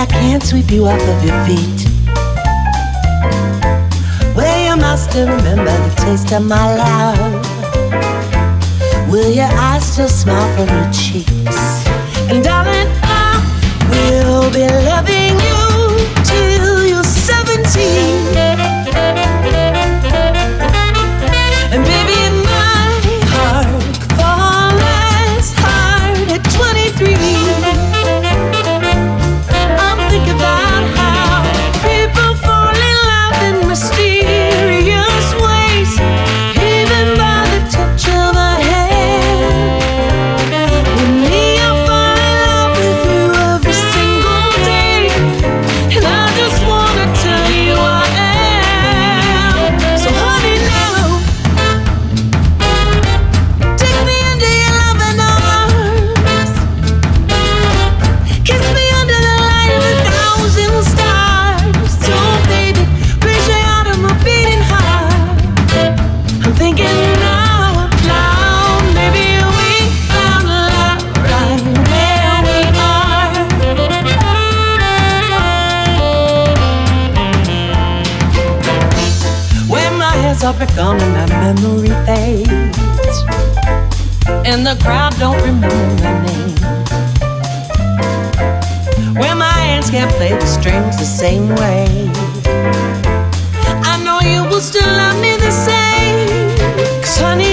I can't sweep you off of your feet. Well, you must still remember the taste of my love. Will your eyes still smile from your cheeks? And darling, I will be loving you till you're 17. And baby, my heart could fall as hard at 23. I'm thinking about how people fall in love in mysterious ways, even by the touch of a hand. With me, I fall in love with you every single day, and I just wanna tell you I am. So honey, now take me into your loving arms, kiss me under the light of 1,000 stars. So baby, raise your heart on my beating heart. I'm thinking now loud, maybe we found love right where we are. When my hands are gone and my memory fades, and the crowd don't remember my name. When my hands can't play the strings the same way, I know you will still love me the same. 'Cause honey,